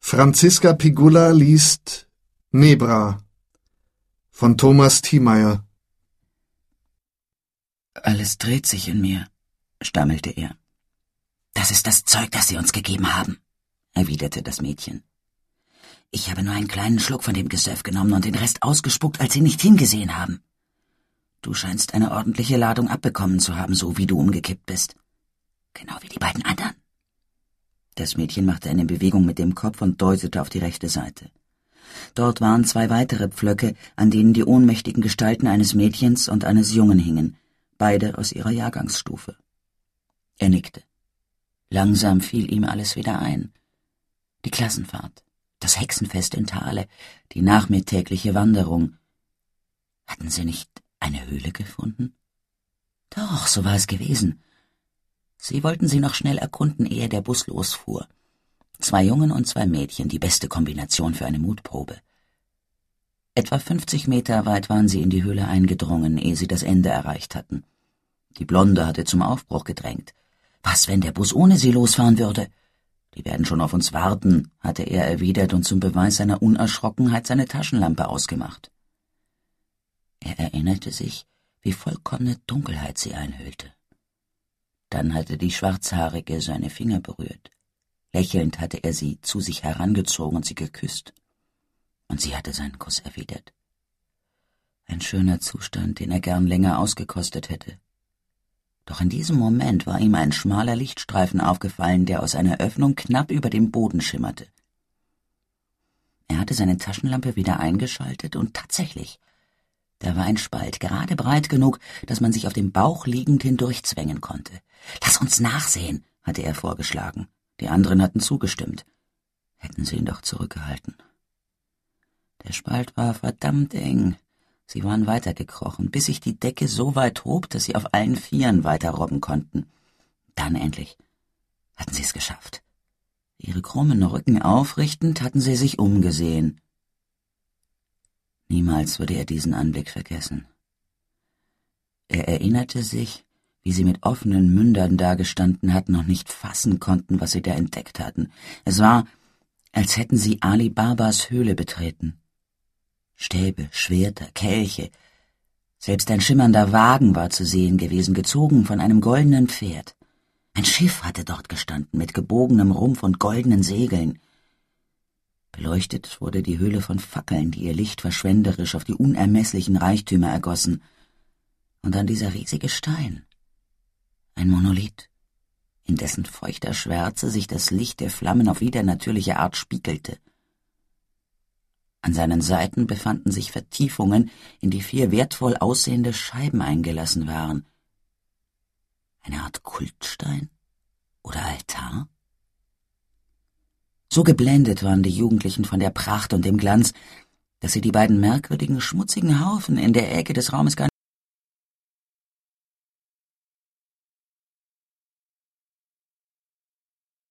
Franziska Pigula liest Nebra von Thomas Thiemeyer. »Alles dreht sich in mir«, stammelte er. »Das ist das Zeug, das Sie uns gegeben haben«, erwiderte das Mädchen. »Ich habe nur einen kleinen Schluck von dem Gesöff genommen und den Rest ausgespuckt, als Sie nicht hingesehen haben. Du scheinst eine ordentliche Ladung abbekommen zu haben, so wie du umgekippt bist. Genau wie die beiden anderen.« Das Mädchen machte eine Bewegung mit dem Kopf und deutete auf die rechte Seite. Dort waren 2 weitere Pflöcke, an denen die ohnmächtigen Gestalten eines Mädchens und eines Jungen hingen, beide aus ihrer Jahrgangsstufe. Er nickte. Langsam fiel ihm alles wieder ein. Die Klassenfahrt, das Hexenfest in Thale, die nachmittägliche Wanderung. Hatten sie nicht eine Höhle gefunden? Doch, so war es gewesen. Sie wollten sie noch schnell erkunden, ehe der Bus losfuhr. 2 Jungen und 2 Mädchen, die beste Kombination für eine Mutprobe. Etwa 50 Meter weit waren sie in die Höhle eingedrungen, ehe sie das Ende erreicht hatten. Die Blonde hatte zum Aufbruch gedrängt. Was, wenn der Bus ohne sie losfahren würde? Die werden schon auf uns warten, hatte er erwidert und zum Beweis seiner Unerschrockenheit seine Taschenlampe ausgemacht. Er erinnerte sich, wie vollkommene Dunkelheit sie einhüllte. Dann hatte die Schwarzhaarige seine Finger berührt. Lächelnd hatte er sie zu sich herangezogen und sie geküsst. Und sie hatte seinen Kuss erwidert. Ein schöner Zustand, den er gern länger ausgekostet hätte. Doch in diesem Moment war ihm ein schmaler Lichtstreifen aufgefallen, der aus einer Öffnung knapp über dem Boden schimmerte. Er hatte seine Taschenlampe wieder eingeschaltet und tatsächlich, da war ein Spalt, gerade breit genug, dass man sich auf dem Bauch liegend hindurchzwängen konnte. »Lass uns nachsehen«, hatte er vorgeschlagen. Die anderen hatten zugestimmt. Hätten sie ihn doch zurückgehalten. Der Spalt war verdammt eng. Sie waren weitergekrochen, bis sich die Decke so weit hob, dass sie auf allen 4 weiterrobben konnten. Dann endlich hatten sie es geschafft. Ihre krummen Rücken aufrichtend hatten sie sich umgesehen. Niemals würde er diesen Anblick vergessen. Er erinnerte sich, wie sie mit offenen Mündern dagestanden hatten und nicht fassen konnten, was sie da entdeckt hatten. Es war, als hätten sie Ali Babas Höhle betreten. Stäbe, Schwerter, Kelche. Selbst ein schimmernder Wagen war zu sehen gewesen, gezogen von einem goldenen Pferd. Ein Schiff hatte dort gestanden, mit gebogenem Rumpf und goldenen Segeln. Beleuchtet wurde die Höhle von Fackeln, die ihr Licht verschwenderisch auf die unermesslichen Reichtümer ergossen. Und dann dieser riesige Stein. Ein Monolith, in dessen feuchter Schwärze sich das Licht der Flammen auf widernatürliche Art spiegelte. An seinen Seiten befanden sich Vertiefungen, in die 4 wertvoll aussehende Scheiben eingelassen waren. Eine Art Kultstein oder Altar? So geblendet waren die Jugendlichen von der Pracht und dem Glanz, dass sie die beiden merkwürdigen, schmutzigen Haufen in der Ecke des Raumes gar